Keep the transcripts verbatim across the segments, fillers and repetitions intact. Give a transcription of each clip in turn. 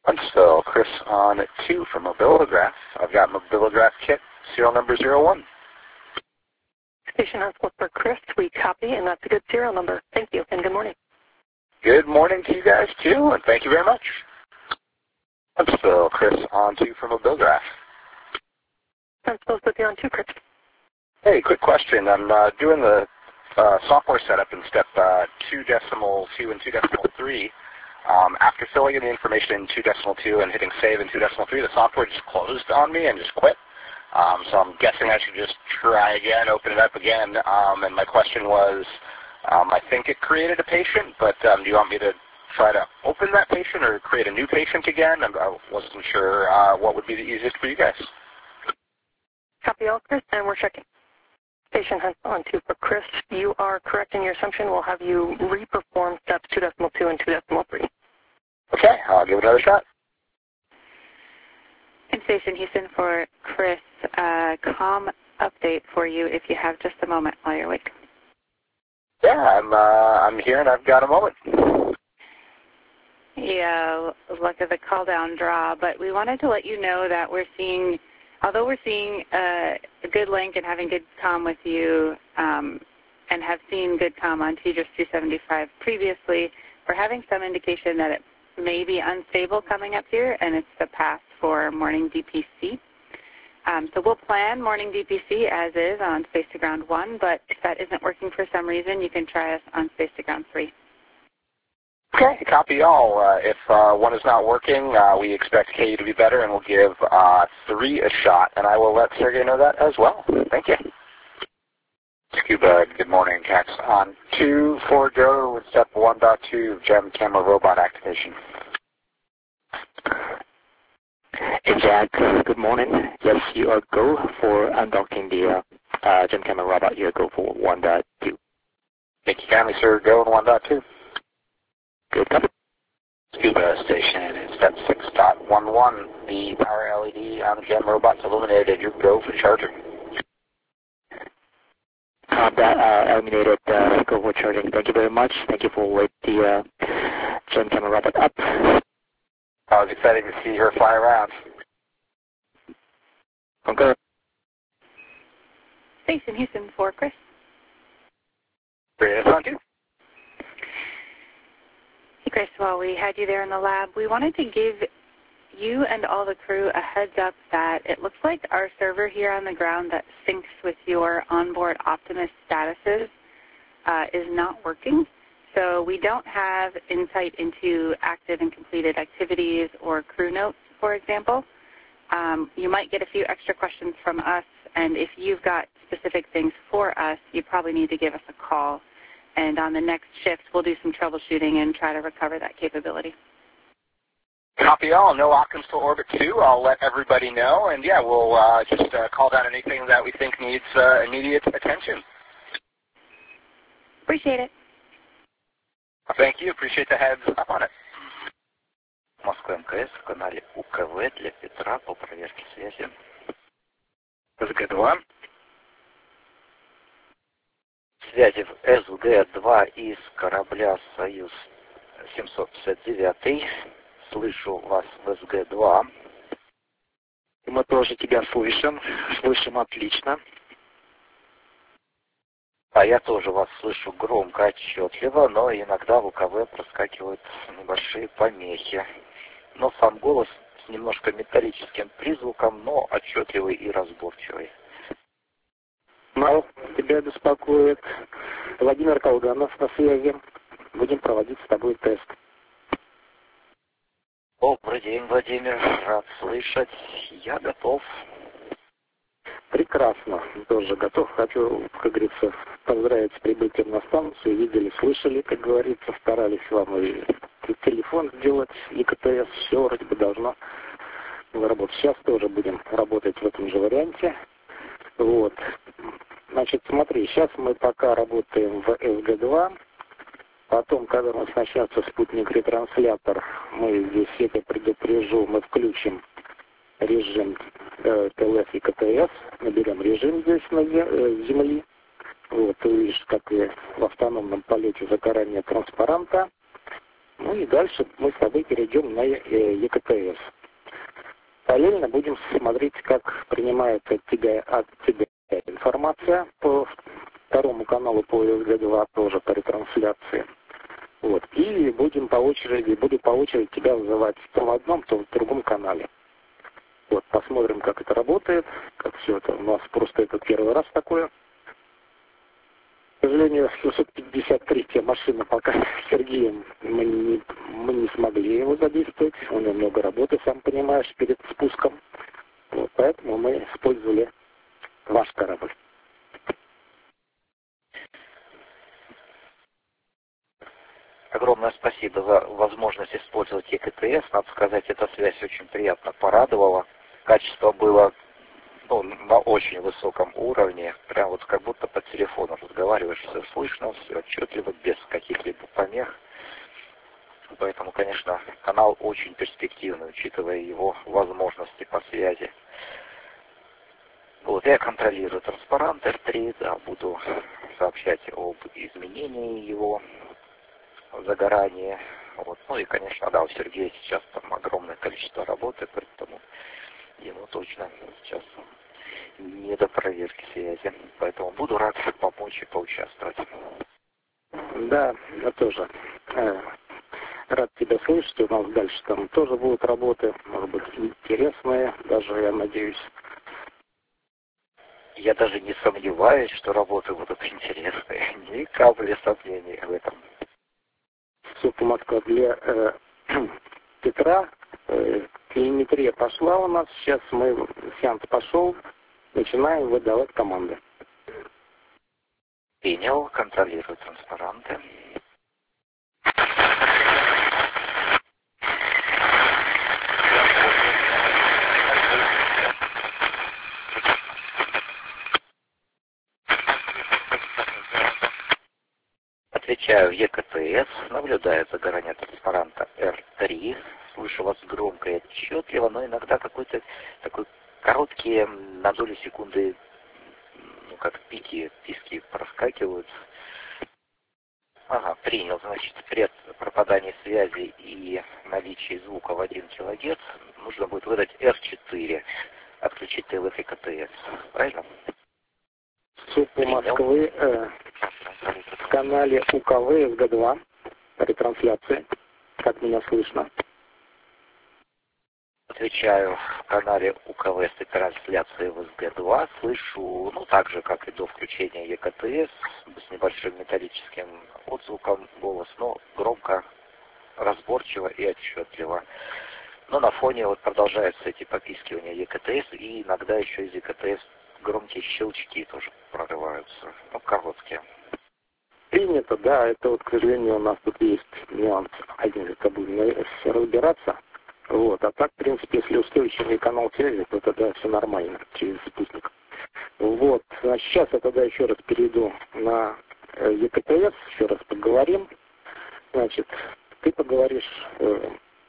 Huntsville, Chris on two for Mobilograph. I've got Mobilograph kit, serial number zero one. Station Huntsville for Chris, we copy, and that's a good serial number. Thank you, and good morning. Good morning to you guys, too, and thank you very much. Huntsville, Chris on two for Mobilograph. Huntsville's with you on two, Chris. Hey, quick question. I'm uh, doing the uh, software setup in step uh, two decimal two and two decimal three. Um, after filling in the information in two decimal two and hitting save in two decimal three, the software just closed on me and just quit. Um, so I'm guessing I should just try again, open it up again. Um, and my question was, um, I think it created a patient, but um, do you want me to try to open that patient or create a new patient again? I wasn't sure uh, what would be the easiest for you guys. Copy all, Chris, and we're checking. Station Huntsville on two for Chris. You are correct in your assumption. We'll have you re-perform steps two decimal two and two decimal three. Okay, I'll give it another shot. And Station Houston for Chris, uh, comm update for you if you have just a moment while you're awake. Yeah, I'm uh, I'm here and I've got a moment. Yeah, luck of the call down draw, but we wanted to let you know that we're seeing, although we're seeing uh, a good link and having good comm with you, um, and have seen good comm on T G I S two seventy-five previously, we're having some indication that it may be unstable coming up here, and it's the path for morning D P C. Um, so we'll plan morning D P C as is on Space to Ground one, but if that isn't working for some reason, you can try us on Space to Ground three. Okay, copy all. Uh, if uh, one is not working, uh, we expect K U to be better, and we'll give uh, three a shot, and I will let Sergey know that as well. Thank you. Scuba, good morning. Cax on two for go with step one point two, GEM camera robot activation. Hey Jack, good morning. Yes, you are go for undocking the uh, uh, GEM camera robot. You are go for one point two. Thank you kindly, sir. Go in one point two. Good copy. Scuba station in step six point one one. The power L E D on the GEM robot's illuminated. You're go for charging. Uh, that uh, illuminated uh, go for charging. Thank you very much. Thank you for wake the uh, GEM camera robot up. I was excited to see her fly around. Okay. Station Houston for Chris. Chris on two. Hey Chris, while we had you there in the lab, we wanted to give you and all the crew a heads up that it looks like our server here on the ground that syncs with your onboard Optimus statuses uh, is not working. So we don't have insight into active and completed activities or crew notes, for example. Um, you might get a few extra questions from us, and if you've got specific things for us, you probably need to give us a call. And on the next shift, we'll do some troubleshooting and try to recover that capability. Copy all. No Occams to Orbit two. I'll let everybody know. And, yeah, we'll uh, just uh, call down anything that we think needs uh, immediate attention. Appreciate it. Thank you. Appreciate the heads up on it. Москва МКС в канале УКВ для Петра по проверке связи. эс гэ два. Связи в эс гэ два из корабля «Союз семьсот пятьдесят девять». Слышу вас в эс гэ два. Мы тоже тебя слышим. Слышим отлично. А я тоже вас слышу громко, отчетливо, но иногда в УКВ проскакивают небольшие помехи. Но сам голос с немножко металлическим призвуком, но отчетливый и разборчивый. Ну, тебя беспокоит Владимир Колганов на связи. Будем проводить с тобой тест. Добрый день, Владимир. Рад слышать. Я готов. Прекрасно. Тоже готов. Хочу, как говорится, поздравить с прибытием на станцию. Видели, слышали, как говорится, старались вам и телефон сделать, и ка тэ эс. Все вроде бы должно работать. Сейчас тоже будем работать в этом же варианте. Вот. Значит, смотри, сейчас мы пока работаем в эс гэ два. Потом, когда у нас начнется спутник-ретранслятор, мы здесь это предупрежу, мы включим режим э, тэ эл эс и ка тэ эс, наберем режим здесь на Земли. Вот, ты видишь, как и в автономном полете загорание транспаранта. Ну и дальше мы с тобой перейдем на Е К Т С. Параллельно будем смотреть, как принимается от тебя, от тебя информация по второму каналу по С Г два, тоже по ретрансляции. Вот. И будем по очереди, буду по очереди тебя вызывать то в одном, то в другом канале. Вот, посмотрим, как это работает, как все это. У нас просто это первый раз такое. К сожалению, семьсот пятьдесят третья машина пока с Сергеем мы не, мы не смогли его задействовать. У него много работы, сам понимаешь, перед спуском. Вот, поэтому мы использовали ваш корабль. Огромное спасибо за возможность использовать Е К Т С. Надо сказать, эта связь очень приятно порадовала. Качество было ну, на очень высоком уровне. Прям вот как будто по телефону разговариваешь, все слышно, все отчетливо, без каких-либо помех. Поэтому, конечно, канал очень перспективный, учитывая его возможности по связи. Вот, я контролирую транспарант Р три, да, буду сообщать об изменении его загорания. Вот. Ну и, конечно, да, у Сергея сейчас там огромное количество работы, поэтому ему точно сейчас не до проверки связи. Поэтому буду рад помочь и поучаствовать. Да, я тоже э, рад тебя слышать. У нас дальше там тоже будут работы, может быть, интересные, даже, я надеюсь. Я даже не сомневаюсь, что работы будут интересные. Ни капли сомнений в этом. Супа Москва для э, Петра. Э, телеметрия пошла у нас. Сейчас мы, сеанс пошел. Начинаем выдавать команды. Принял, контролирую транспаранты. Отвечаю в Е К Т С, наблюдаю загорание транспаранта Р три, слышу вас громко и отчетливо, но иногда какой-то такой короткие на долю секунды, ну как пики, писки проскакивают. Ага, принял, значит, при пропадании связи и наличии звука в один килогерц нужно будет выдать Р четыре, отключить Т Л Ф Е К Т С, правильно? Супа Москвы э, в канале У К В С Г два ретрансляции. Как меня слышно? Отвечаю в канале У К В с трансляции в С Г два. Слышу, ну так же, как и до включения Е К Т С, с небольшим металлическим отзвуком голос, но громко, разборчиво и отчетливо. Но на фоне вот продолжаются эти попискивания Е К Т С, и иногда еще из Е К Т С громкие щелчки тоже прорываются, ну короткие. Принято, да, это вот, к сожалению, у нас тут есть нюанс, один это будем разбираться. Вот, а так, в принципе, если устойчивый канал связи, то тогда все нормально через спутник. Вот, значит, сейчас я тогда еще раз перейду на Е К Т С, еще раз поговорим. Значит, ты поговоришь... Э...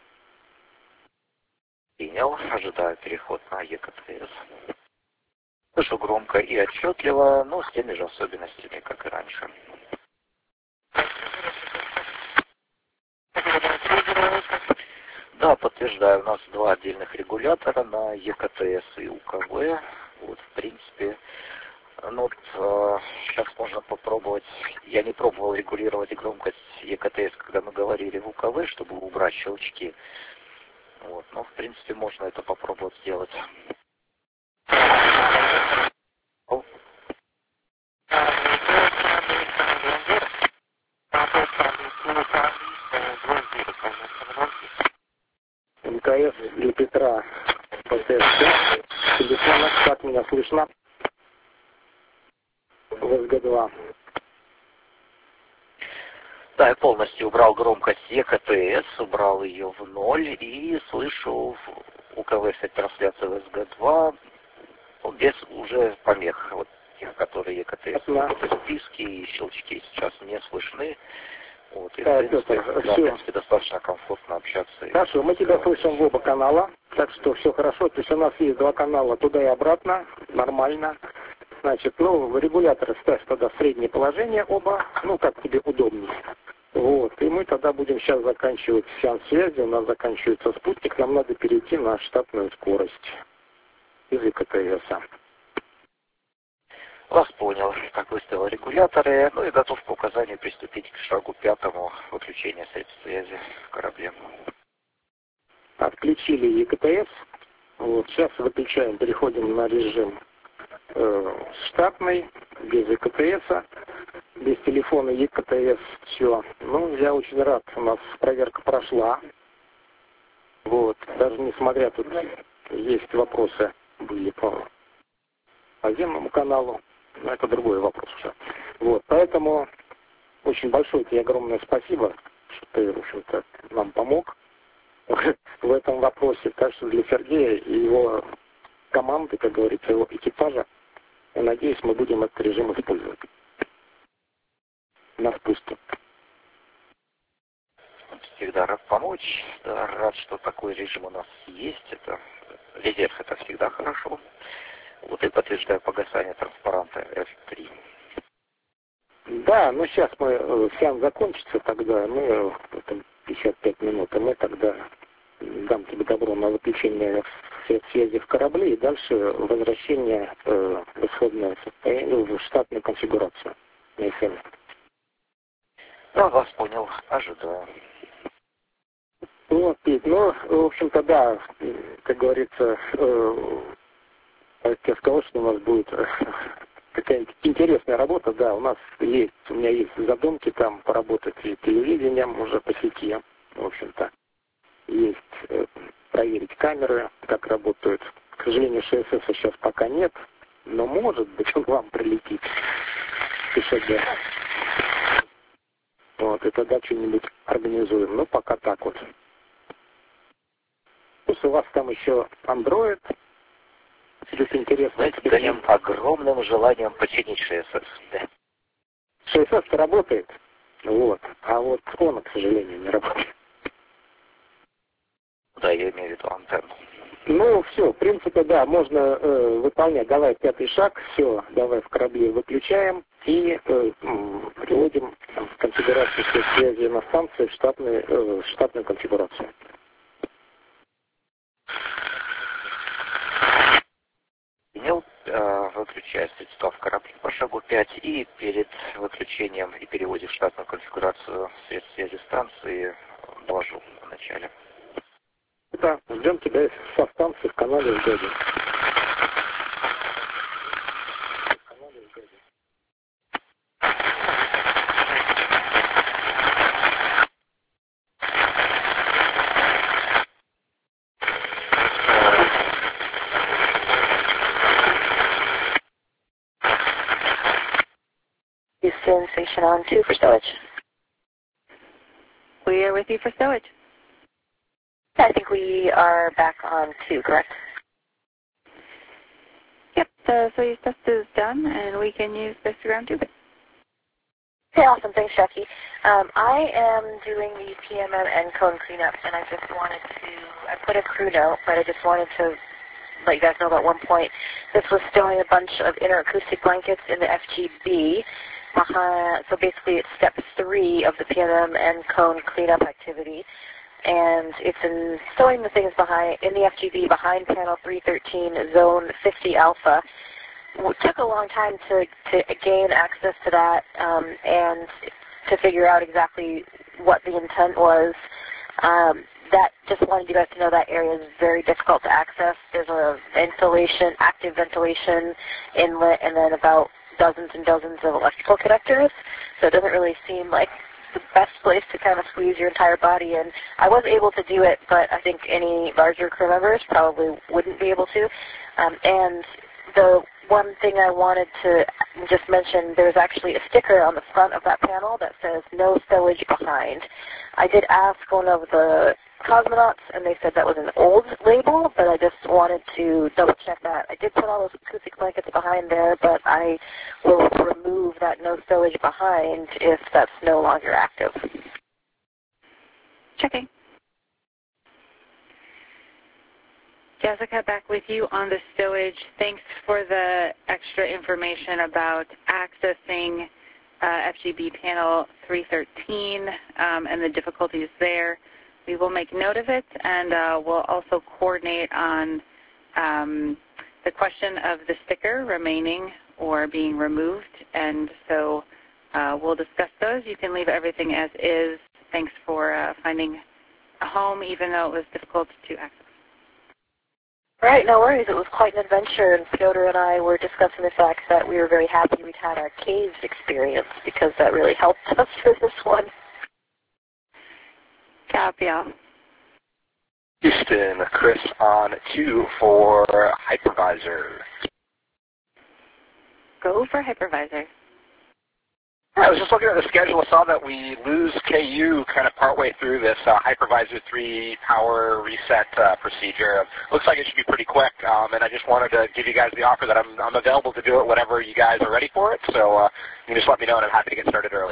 Принял, ожидаю переход на Е К Т С. Слышу громко и отчетливо, но с теми же особенностями, как и раньше. Да, подтверждаю, у нас два отдельных регулятора на Е К Т С и У К В. Вот, в принципе, ну вот, э, сейчас можно попробовать. Я не пробовал регулировать громкость Е К Т С, когда мы говорили в У К В, чтобы убрать щелчки. Вот, но в принципе можно это попробовать сделать. М К С для Петра П Т С телефона, как меня слышно? В С Г два. Да, я полностью убрал громкость Е К Т С, убрал ее в ноль и слышу У К В с трансляции в С Г два без уже помех, вот тех, которые Е К Т С. Вот списки и щелчки сейчас не слышны. Вот, и, Да, в принципе, Петр, да, все. в принципе, достаточно комфортно общаться. Хорошо, мы тебя слышим в оба канала, так что все хорошо. То есть у нас есть два канала туда и обратно, нормально. Значит, ну, регуляторы ставь тогда в среднее положение оба, ну, как тебе удобнее. Вот, и мы тогда будем сейчас заканчивать сеанс связи, у нас заканчивается спутник, нам надо перейти на штатную скорость из ИКТС. Вас понял, как выставил регуляторы, ну и готов по указанию приступить к шагу пятому выключения средств связи в корабле. Отключили ИКТС, вот, сейчас выключаем, переходим на режим э, штатный, без ИКТС, без телефона ИКТС, все. Ну, я очень рад, у нас проверка прошла, вот, даже несмотря, тут есть вопросы, были по наземному каналу, но это другой вопрос уже. Вот, поэтому очень большое тебе огромное спасибо, что ты, в общем-то, нам помог в этом вопросе. Так что для Сергея и его команды, как говорится, его экипажа, я надеюсь, мы будем этот режим использовать на спуске. Всегда рад помочь, да, рад, что такой режим у нас есть. Это резерв, это всегда хорошо. Вот и подтверждаю погасание транспаранта эф три. Да, но сейчас мы, э, сеанс закончится тогда, мы, это пятьдесят пять минут, и мы тогда дам тебе добро на выключение связи в корабле и дальше возвращение э, в исходное состояние, в штатную конфигурацию на эф эм. Да, вас понял, ожидаю. Вот, Пит, ну, в общем-то, да, как говорится, э, я сказал, что у нас будет какая-нибудь интересная работа, да, у нас есть, у меня есть задумки там поработать и телевидением уже по сети, в общем-то, есть э, проверить камеры, как работают. К сожалению, ШСС сейчас пока нет, но может быть он вам прилетит. КШГ. Вот, и тогда что-нибудь организуем, но пока так вот. Плюс у вас там еще Android. Здесь интересно. Мы горим огромным желанием починить ШСС. Да. ШСС работает, вот, а вот он, к сожалению, не работает. Да, я имею в виду антенну. Ну, все, в принципе, да, можно э, выполнять. Давай пятый шаг, все, давай в корабле выключаем и э, переводим там, конфигурацию связи на станции в штатную, э, в штатную конфигурацию. Принял, э, выключаю средства в корабле по шагу пять и перед выключением и переводом в штатную конфигурацию средств связи станции доложу в начале. Да, ждем тебя со станции в канале в Гаге. Houston, station on two for stowage. We are with you for stowage. I think we are back on two, correct? Yep, the Soyuz test is done, and we can use this to ground tubing. Okay, awesome. Thanks, Jackie. Um, I am doing the P M M and cone cleanup, and I just wanted to, I put a crew note, but I just wanted to let you guys know about one point. This was stowing a bunch of interacoustic blankets in the F G B. Uh, so basically it's step three of the P M M and cone cleanup activity. And it's in stowing the things behind in the F G B behind panel three thirteen, zone fifty alpha. It took a long time to, to gain access to that um, and to figure out exactly what the intent was. Um, that just wanted you guys to know that area is very difficult to access. There's a ventilation, active ventilation inlet, and then about dozens and dozens of electrical connectors. So it doesn't really seem like the best place to kind of squeeze your entire body in. I was able to do it, but I think any larger crew members probably wouldn't be able to. Um, and the one thing I wanted to just mention, there's actually a sticker on the front of that panel that says no stowage behind. I did ask one of the cosmonauts, and they said that was an old label, but I just wanted to double check that. I did put all those acoustic blankets behind there, but I will remove that no stowage behind if that's no longer active. Checking. Jessica, back with you on the stowage. Thanks for the extra information about accessing uh, F G B panel three thirteen um, and the difficulties there. We will make note of it, and uh, we'll also coordinate on um, the question of the sticker remaining or being removed, and so uh, we'll discuss those. You can leave everything as is. Thanks for uh, finding a home, even though it was difficult to access. All right, no worries. It was quite an adventure, and Fyodor and I were discussing the fact that we were very happy we'd had our caves experience because that really helped us for this one. Copy all. Houston, Chris on two for hypervisor. Go for hypervisor. I was just looking at the schedule. I saw that we lose K U kind of partway through this uh, Hypervisor three power reset uh, procedure. Looks like it should be pretty quick, um, and I just wanted to give you guys the offer that I'm, I'm available to do it whenever you guys are ready for it. So uh, you can just let me know, and I'm happy to get started early.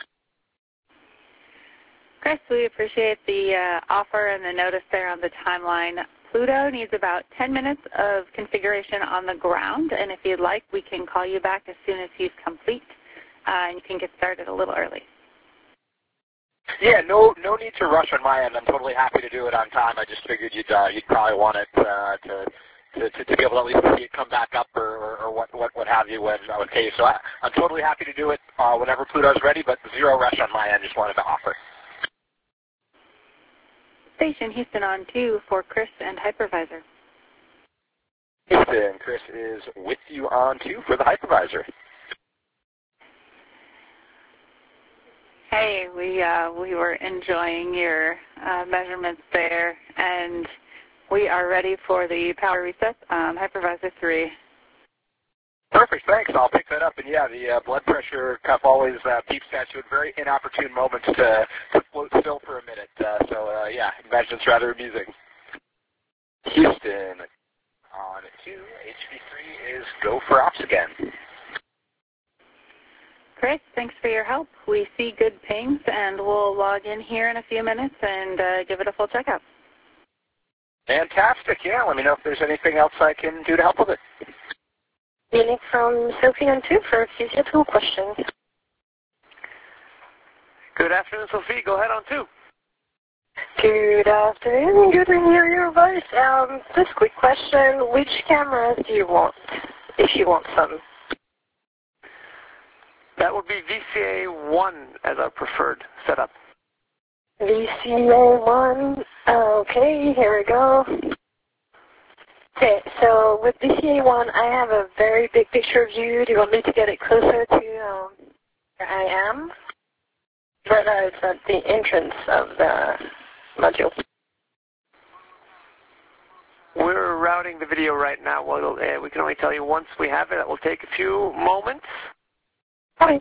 Chris, we appreciate the uh, offer and the notice there on the timeline. Pluto needs about ten minutes of configuration on the ground, and if you'd like, we can call you back as soon as he's complete. Uh, and you can get started a little early. Yeah, no no need to rush on my end. I'm totally happy to do it on time. I just figured you'd uh, you'd probably want it uh, to, to, to to be able to at least see it come back up or, or, or what, what what have you when I would pay. So I, I'm totally happy to do it uh, whenever Pluto's ready, but zero rush on my end. Just wanted to offer. Station Houston on two for Chris and Hypervisor. Houston, Chris is with you on two for the Hypervisor. Hey, we uh, we were enjoying your uh, measurements there, and we are ready for the power reset, um, Hypervisor three. Perfect, thanks. I'll pick that up. And yeah, the uh, blood pressure cuff always uh, peeps at you at very inopportune moments to, to float still for a minute. Uh, so uh, yeah, imagine it's rather amusing. Houston on two, H V three is go for ops again. Chris, thanks for your help. We see good pings, and we'll log in here in a few minutes and uh, give it a full checkout. Fantastic, yeah. Let me know if there's anything else I can do to help with it. Meaning from Sophie on two for a few simple questions. Good afternoon, Sophie. Go ahead on two. Good afternoon. Good to hear your voice. Um, just quick question. Which cameras do you want, if you want some? That would be V C A one as our preferred setup. V C A one. Okay, here we go. Okay, so with V C A one, I have a very big picture of you. Do you want me to get it closer to um, where I am? Right now it's at the entrance of the module. We're routing the video right now. Well, uh, we can only tell you once we have it. It will take a few moments. Okay.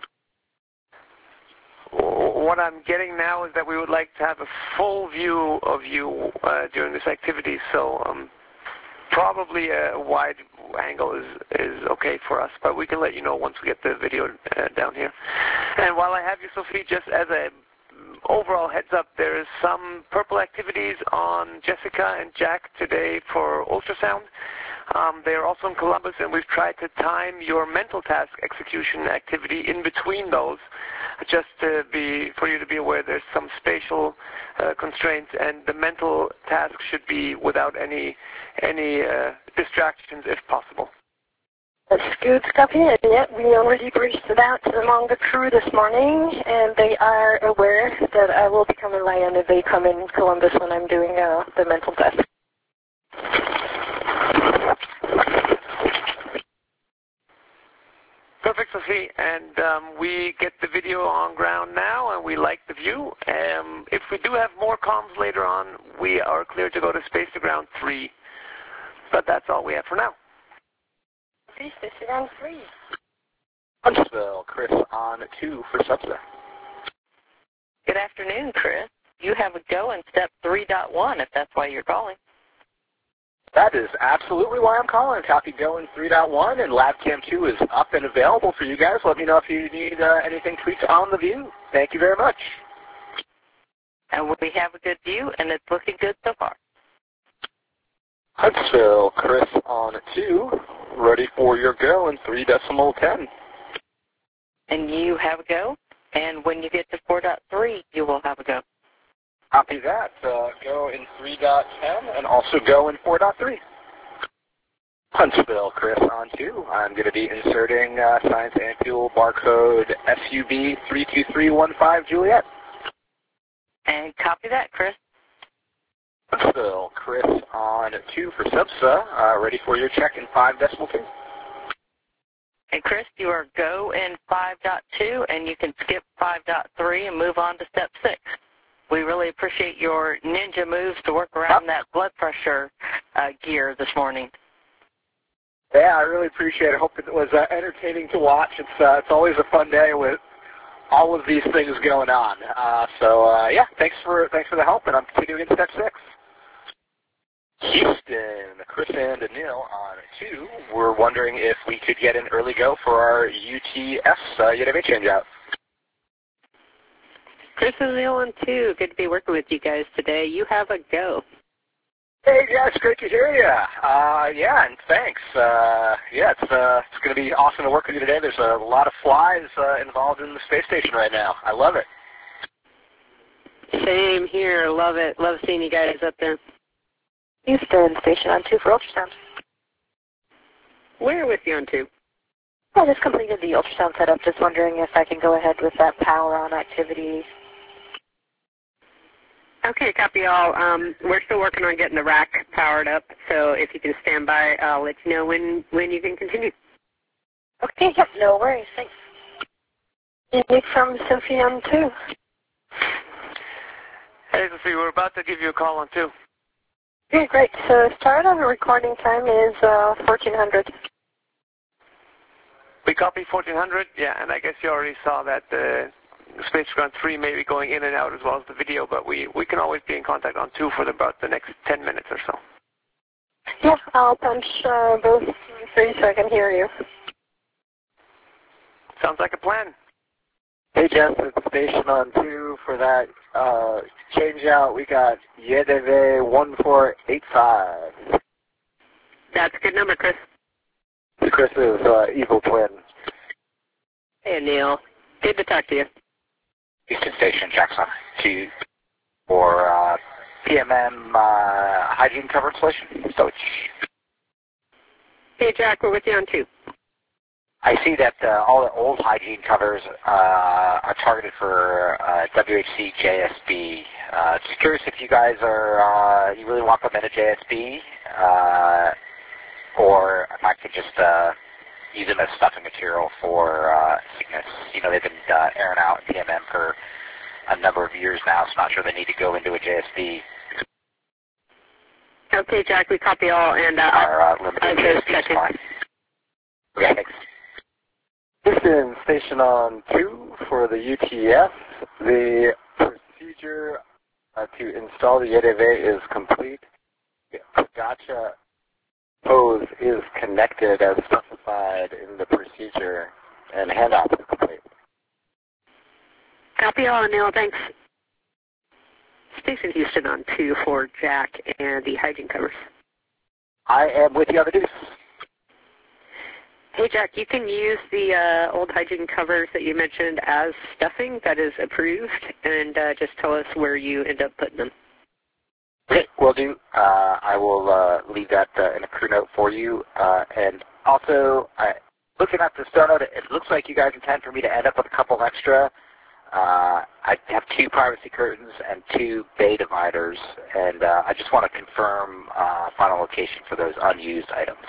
What I'm getting now is that we would like to have a full view of you uh, during this activity, so um, probably a wide angle is, is okay for us, but we can let you know once we get the video uh, down here. And while I have you, Sophie, just as a overall heads up, there is some purple activities on Jessica and Jack today for ultrasound. Um, they are also in Columbus, and we've tried to time your mental task execution activity in between those, just to be for you to be aware there's some spatial uh, constraints, and the mental task should be without any any uh, distractions if possible. That's good, copy. And yet we already briefed that among the crew this morning, and they are aware that I will become a lion if they come in Columbus when I'm doing uh, the mental test. Perfect, Sophie, and um, we get the video on ground now, and we like the view. Um, if we do have more comms later on, we are clear to go to Space to Ground three, but that's all we have for now. Space to Ground three. Huntsville, Chris on two for Subsa. Good afternoon, Chris. You have a go in step three point one if that's why you're calling. That is absolutely why I'm calling. Copy Go in three point one, and LabCam two is up and available for you guys. Let me know if you need uh, anything tweaked on the view. Thank you very much. And we have a good view, and it's looking good so far. Huntsville, Chris on two, ready for your go in three decimal ten. and you have a go. And when you get to four point three, you will have a go. Copy that. Uh, go in three point ten and also go in four point three. Huntsville, Chris on two. I'm going to be inserting uh, Science and Fuel barcode S U B three two three one five Juliet. And copy that, Chris. Huntsville, Chris on two for SUBSA. Uh, ready for your check in five decimal two. And Chris, you are go in five point two, and you can skip five point three and move on to step six. We really appreciate your ninja moves to work around that blood pressure uh, gear this morning. Yeah, I really appreciate it. Hope it was uh, entertaining to watch. It's uh, it's always a fun day with all of these things going on. Uh, so uh, yeah, thanks for thanks for the help, and I'm continuing in step six. Houston, Chris and Anil on two. We're wondering if we could get an early go for our U T S uh, U T V changeout. Chris and Anil on two. Good to be working with you guys today. You have a go. Hey, Jess, great to hear you. Uh, yeah, and thanks. Uh, yeah, it's uh, it's going to be awesome to work with you today. There's a lot of flies uh, involved in the space station right now. I love it. Same here. Love it. Love seeing you guys up there. Houston, station on two for ultrasound. Where with you on two? I just completed the ultrasound setup. Just wondering if I can go ahead with that power on activity. Okay, copy all. Um, we're still working on getting the rack powered up, so if you can stand by, I'll let you know when, when you can continue. Okay, yep, no worries. Thanks. Nick from Sophie on two. Hey, Sophie, we're about to give you a call on two. Okay, great. So start of the recording time is uh, fourteen hundred. We copy fourteen hundred, yeah, and I guess you already saw that uh, Spaceground three may be going in and out as well as the video, but we, we can always be in contact on two for the, about the next ten minutes or so. Yeah, I'll punch uh, both three so I can hear you. Sounds like a plan. Hey, Jeff, it's station on two for that uh, change out. We got Y D V one four eight five. That's a good number, Chris. Chris's uh, evil twin. Hey, Neil. Good to talk to you. Houston Station, Jackson two for uh, P M M uh, hygiene cover installation. So Hey, Jack, we're with you on two. I see that uh, all the old hygiene covers uh, are targeted for uh, W H C J S B. Uh, just curious if you guys are, uh, you really want them in a J S B, uh, or if I could just uh, use them as stuffing material for uh, sickness. You know, they've been uh, airing out in P M M for a number of years now, so I'm not sure they need to go into a J S B. Okay, Jack, we copy all, and uh, Our uh, limited I'll J S just B check in. supply. Okay, thanks. Houston, station on two for the U T S. The procedure uh, to install the Y D V is complete. Gotcha hose is connected as specified in the procedure, and handoff is complete. Copy all, Neil. Thanks. Station Houston on two for Jack and the hygiene covers. I am with you on the deuce. Hey, Jack, you can use the uh, old hygiene covers that you mentioned as stuffing. That is approved, and uh, just tell us where you end up putting them. Okay, will do. Uh, I will uh, leave that uh, in a crew note for you. Uh, and also, uh, looking at the star note, it looks like you guys intend for me to end up with a couple extra. Uh, I have two privacy curtains and two bay dividers, and uh, I just want to confirm uh, final location for those unused items.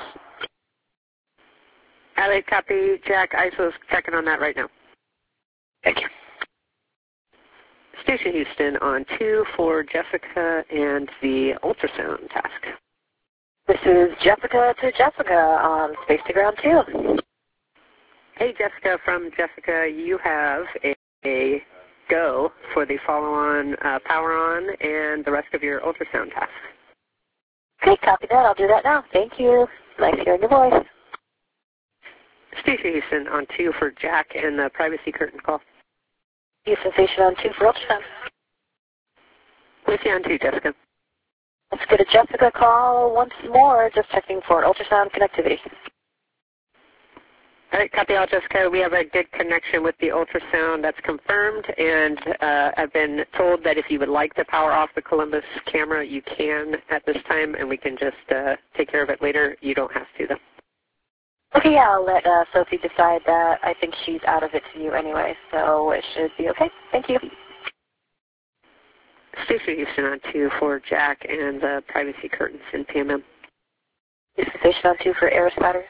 Alright, copy, Jack. I S O's checking on that right now. Thank you. Station Houston on two for Jessica and the ultrasound task. This is Jessica to Jessica on Space to Ground two. Hey, Jessica, from Jessica, you have a, a go for the follow-on uh, power on and the rest of your ultrasound tasks. Okay, copy that. I'll do that now. Thank you. Nice hearing your voice. Station Houston on two for Jack and the privacy curtain call. Houston Station on two for ultrasound. With you on two, Jessica. Let's get a Jessica call once more, just checking for ultrasound connectivity. All right, copy all, Jessica. We have a good connection with the ultrasound. That's confirmed, and uh, I've been told that if you would like to power off the Columbus camera, you can at this time, and we can just uh, take care of it later. You don't have to, though. Okay, yeah, I'll let uh, Sophie decide that. I think she's out of it to you anyway, so it should be okay. Thank you. Station Houston on two for Jack and the privacy curtains in P M M. Station on two for Aris battery.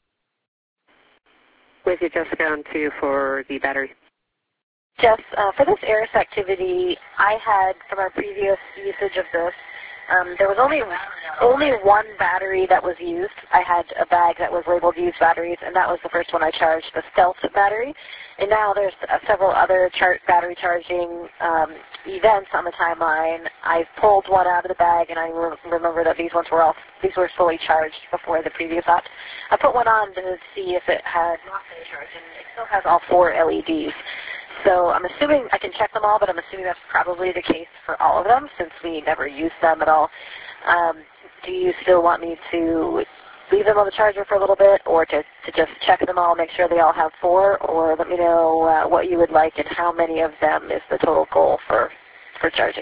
With you, Jessica, on two for the battery. Jess, uh, for this Aris activity, I had, from our previous usage of this, um, there was only only one battery that was used. I had a bag that was labeled used batteries, and that was the first one I charged, the Stealth battery. And now there's uh, several other char battery charging um, events on the timeline. I pulled one out of the bag, and I re remember that these ones were all these were fully charged before the previous app. I put one on to see if it had lost any charge, and it still has all four L E Ds. So I'm assuming, I can check them all, but I'm assuming that's probably the case for all of them since we never used them at all. Um, do you still want me to leave them on the charger for a little bit, or to, to just check them all, make sure they all have four, or let me know uh, what you would like and how many of them is the total goal for, for charging?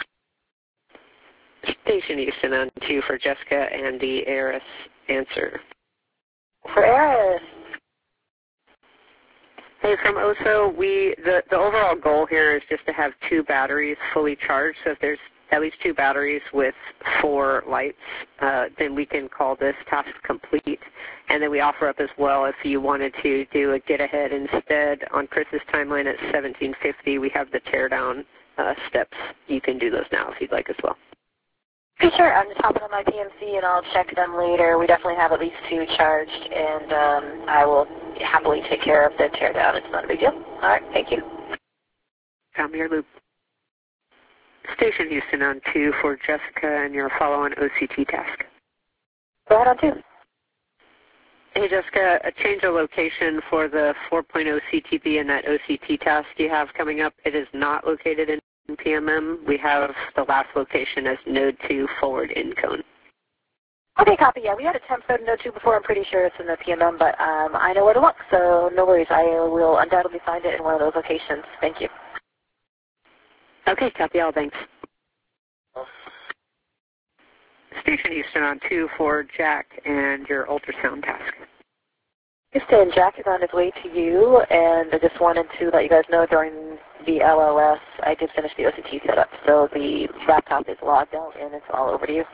Station Houston on two for Jessica and the Aris answer. For Aris. Hey, from O S O, we the, the overall goal here is just to have two batteries fully charged. So if there's at least two batteries with four lights, uh, then we can call this task complete. And then we offer up as well, if you wanted to do a get-ahead instead on Chris's timeline at seventeen fifty, we have the teardown uh, steps. You can do those now if you'd like as well. Okay, sure. I'm just hopping on my P M C, and I'll check them later. We definitely have at least two charged, and um, I will happily take care of the teardown. It's not a big deal. All right, thank you. Come your loop. Station Houston on two for Jessica and your follow-on O C T task. Go ahead on two. Hey, Jessica, a change of location for the four point oh C T B and that O C T task you have coming up. It is not located in P M M. We have the last location as node two forward in cone. Okay, copy. Yeah, we had a temp node in node two before. I'm pretty sure it's in the P M M, but um, I know where to look, so no worries. I will undoubtedly find it in one of those locations. Thank you. Okay, copy all. Thanks. Station Houston on two for Jack and your ultrasound task. Houston, Jack is on his way to you, and I just wanted to let you guys know during the L O S, I did finish the O C T setup, so the laptop is logged out, and it's all over to you.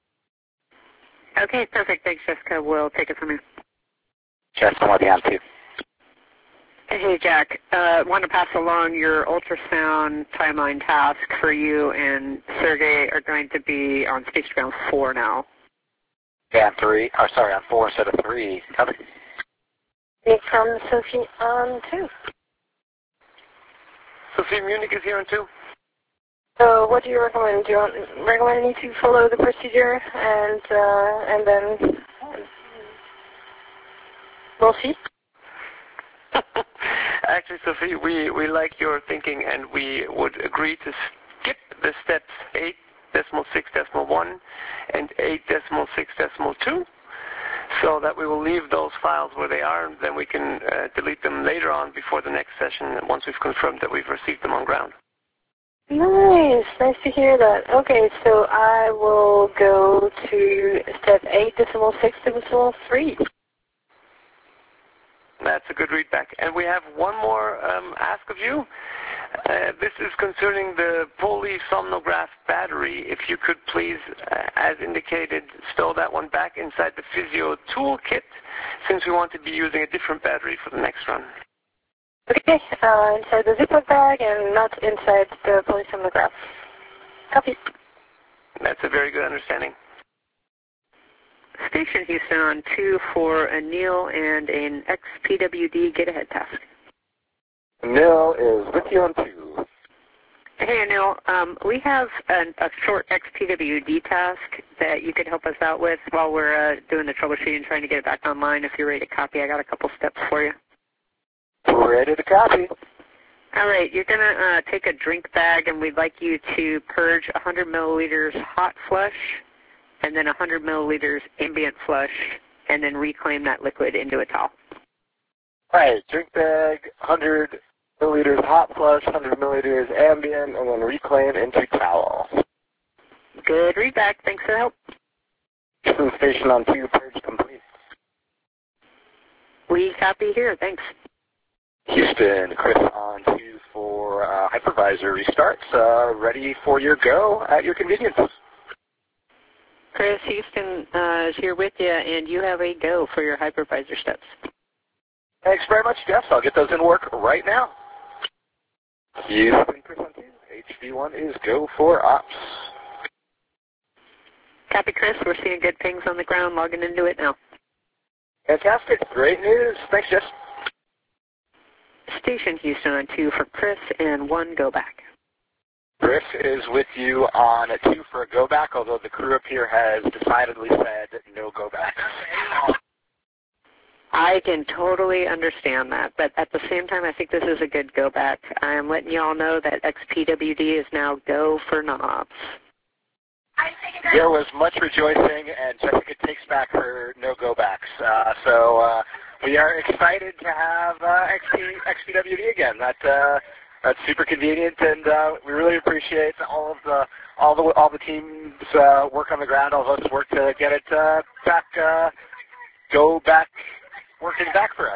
Okay, perfect. Thanks, Jessica. We'll take it from here. Jess, I'm working on two. Hey, Jack. Uh, want to pass along your ultrasound timeline task for you and Sergey are going to be on station ground four now. Yeah, on three. Oh, sorry, on four instead of three. Copy. It's from Sophie on two. Sophie Munich is here on two. So what do you recommend? Do you want, recommend me to follow the procedure and uh, and then we'll see? Actually, Sophie, we, we like your thinking, and we would agree to skip the steps eight decimal six decimal one and eight decimal six decimal two, so that we will leave those files where they are, and then we can uh, delete them later on before the next session once we've confirmed that we've received them on ground. Nice. Nice to hear that. Okay, so I will go to step eight decimal six decimal three. That's a good readback. And we have one more um, ask of you. Uh, this is concerning the polysomnograph battery. If you could please, uh, as indicated, stow that one back inside the Physio toolkit, since we want to be using a different battery for the next run. Okay, uh, inside the Ziploc bag and not inside the polysomnograph. Copy. That's a very good understanding. Station Houston on two for Anil and an X P W D get-ahead task. Anil is with you on two. Hey, Anil. Um, we have an, a short X P W D task that you could help us out with while we're uh, doing the troubleshooting and trying to get it back online. If you're ready to copy, I got a couple steps for you. Ready to copy. All right, you're going to uh, take a drink bag, and we'd like you to purge one hundred milliliters hot flush and then one hundred milliliters ambient flush, and then reclaim that liquid into a towel. Right, drink bag, one hundred milliliters hot flush, one hundred milliliters ambient, and then reclaim into towel. Good readback. Thanks for the help. Houston station on two, purge complete. We copy here. Thanks. Houston, Chris on two for uh, hypervisor restarts. Uh, ready for your go at your convenience. Chris, Houston uh, is here with you, and you have a go for your hypervisor steps. Thanks very much, Jeff. I'll get those in work right now. Houston, Chris on two. H V one is go for ops. Copy, Chris. We're seeing good pings on the ground. Logging into it now. Fantastic. Great news. Thanks, Jess. Station Houston on two for Chris, and one go back. Chris is with you on a two for a go back, although the crew up here has decidedly said no go back. I can totally understand that, but at the same time, I think this is a good go back. I am letting you all know that X P W D is now go for knobs. There was much rejoicing, and Jessica takes back her no go backs. Uh, so uh, we are excited to have uh, X P, X P W D again. That uh, that's super convenient, and uh, we really appreciate all of the all the all the teams uh, work on the ground, all of us work to get it uh, back, uh, go back, working back for us.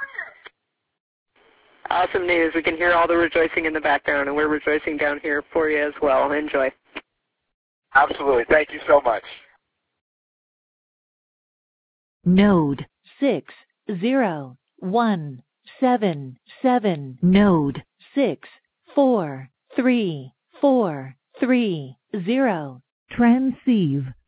Awesome news. We can hear all the rejoicing in the background, and we're rejoicing down here for you as well. Enjoy. Absolutely. Thank you so much. Node six zero one seven seven. Node six four three four three zero. Transceive.